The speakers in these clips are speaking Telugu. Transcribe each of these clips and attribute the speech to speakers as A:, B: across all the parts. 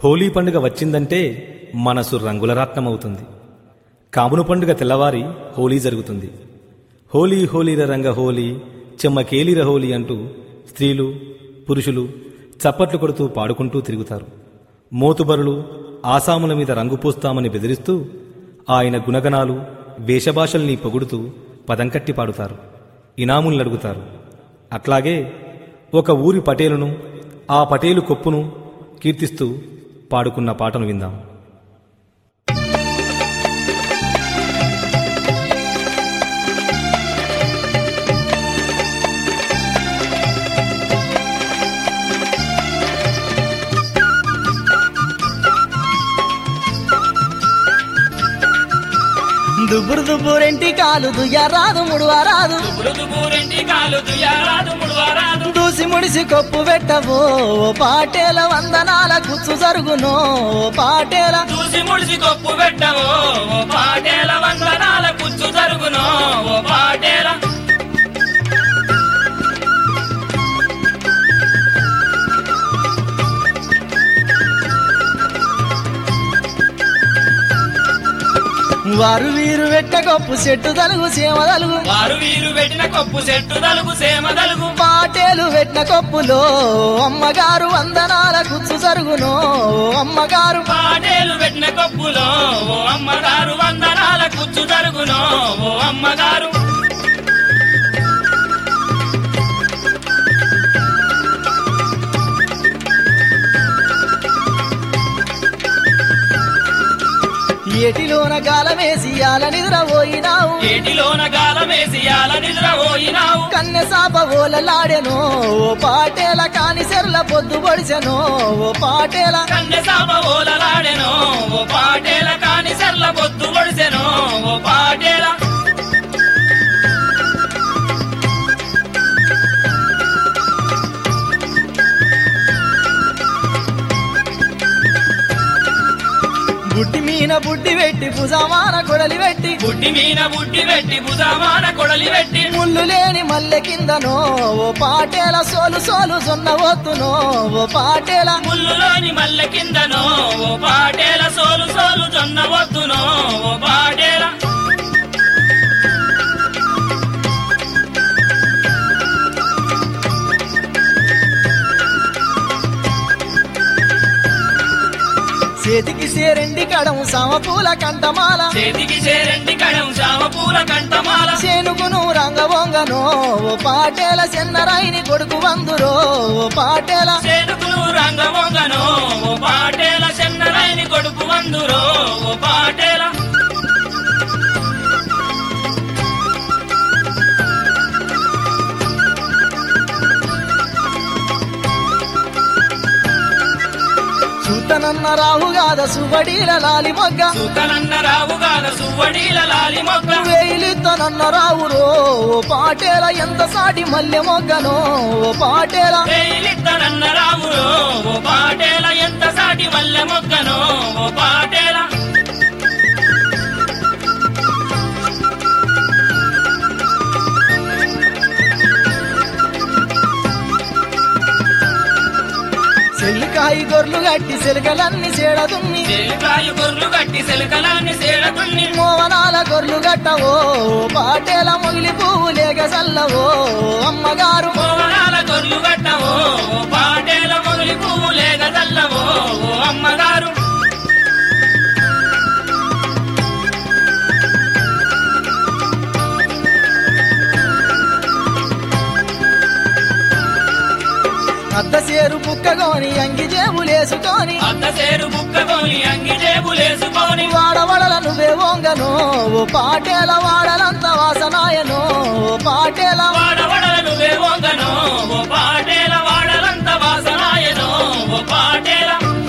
A: హోలీ పండుగ వచ్చిందంటే మనసు రంగుల రాట్నమవుతుంది. కామును పండుగ తెల్లవారి హోలీ జరుగుతుంది. హోలీ హోలీర రంగ హోలీ చెమ్మకేలిర హోలీ అంటూ స్త్రీలు పురుషులు చప్పట్లు కొడుతూ పాడుకుంటూ తిరుగుతారు. మోతుబరులు ఆసాముల మీద రంగు పూస్తామని బెదిరిస్తూ ఆయన గుణగణాలు వేషభాషల్ని పొగుడుతూ పదంకట్టి పాడుతారు, ఇనాములడుగుతారు. అట్లాగే ఒక ఊరి పటేలును ఆ పటేలు కొప్పును కీర్తిస్తూ పాడుకున్న పాటను విందాం.
B: దుబ్బురు దుబ్బురెంటి కాలు దుయ్యారాదు ముడువారాదు, దూసి ముడిసి కొప్పు పెట్టవో పాటేల వందనాల కుచ్చు జరుగునో పాటేల,
C: దూసి ముడిసి కొప్పు పెట్టవో పాటేల వందనాల కుచ్చు జరుగునో పాటేల.
B: వారు వీరు పెట్ట కొప్పు చెట్టు తలుగు సీమ తలుగు,
C: వారు వీరు పెట్టిన కొప్పు చెట్టు తలుగు సేమ తలుగు,
B: పాటేలు పెట్టిన కొప్పులో అమ్మగారు వందనాల కుచ్చు జరుగునో అమ్మగారు,
C: పాటేలు పెట్టిన కొప్పులో అమ్మగారు వందనాల కుచ్చు జరుగునో అమ్మగారు.
B: ఏటిలోన గాలమేసి యాల నిద్రపోయినావు,
C: ఏటిలోన గాలమేసి యాల నిద్రపోయినావు,
B: కన్నె సాప ఓలలాడెనో పాటేల కాని సెర్ల పొద్దు పొడిచెనో పాటేల,
C: కన్నె సాప ఓలలాడెనో పాటేల కాని సెర్ల పొద్దు పొడిసెనో పాటేల.
B: బుడ్డి మీన బుడ్డి పెట్టి భుజమాన కొడలి పెట్టి,
C: బుడ్డి మీన బుడ్డి పెట్టి భుజమాన కొడలి పెట్టి,
B: ముళ్ళు లేని మల్లె కిందనో పాటేల సోలు సోలు జొన్న వత్తునో పాటేల,
C: ముల్లులోని మల్లె కిందనో పాటేల సోలు సోలు జొన్న వద్దునో పాటేల.
B: చేతికి సేరెండి కడం సమపూల కంటమాల,
C: చేతికి చేరండి కడం చామపూల కంటమాల,
B: చేనుకును రంగవొంగనో పాటేల చెన్నరాయిని కొడుకు వందురో పాటేల,
C: చేనుకులు రంగవొంగనో పాటేల చెన్నరాయిని కొడుకు వందురో పాటేల.
B: సూతనన్న రావుగాద సుబడీల లాలి మొగ్గ,
C: సుతనన్న రావుగాల సువ్వడీల లాలి మొగ్గ,
B: వేలితోనన్న రావురో పాటేల ఎంత సాటి మల్లె మొగ్గనో పాటేల,
C: వేలిత్తనన్న రామురో పాటేల ఎంత సాటి మల్లె మొగ్గనో పాటేల.
B: చెల్లికాయి గొర్లు గట్టి సెలకలన్నీ సేడదున్ని,
C: చెలికాయ గొర్రెలు గట్టి సెలకలాన్ని సేడతుల్ని,
B: మోవనాల గొర్లు గట్టవో పాటేల మొగిలి పువ్వు లేక చల్లవో అమ్మగారు,
C: మోవనాల గొర్రెలు గట్టవో పాటేల మొగలి పువ్వు లేక చల్లవో అమ్మగారు.
B: అద్ద సేరు బుక్కగోని అంగి జేబులేసుకొని,
C: అత్త సేరు బుక్కగోని అంగి జేబులేసుకొని,
B: వాడవడల నువ్వే వంగనో పాటేల వాడలంత వాసనాయనో పాటేల,
C: వాడవడల నువ్వే వంగనో పాటేల వాడలంత వాసనాయనో పాటేల.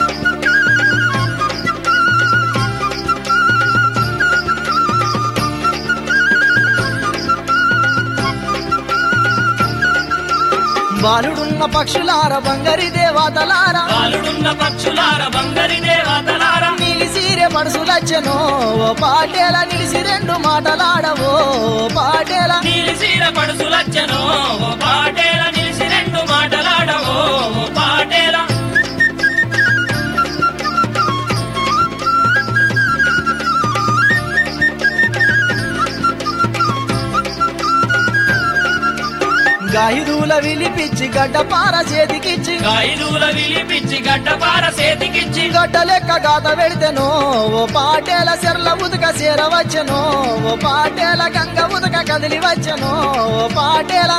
B: బాలుడున్న పక్షులార బంగరి దేవతలార,
C: బాలుడున్న పక్షులార బంగరి దేవతలార,
B: నీలి సీరె పడుసులచ్చనో పాటేల నిలిసి రెండు మాటలాడవో పాటేల,
C: నీలిసీర పడుసులచ్చనో పాటేల నిలిసి రెండు మాటలాడవో పాటేల.
B: గాయిదూల విలిపిచ్చి గడ్డపార చేతికిచ్చి
C: గాయిదూల విలిపిచ్చి గడ్డపార చేతికిచ్చి
B: గడ్డ లెక్క గాత పెడితేనో ఓ పాటేల సెర్ల ఉదక చేరవచ్చెనో ఓ పాటేల గంగ ఉదక కదిలి వచ్చెనో ఓ పాటేల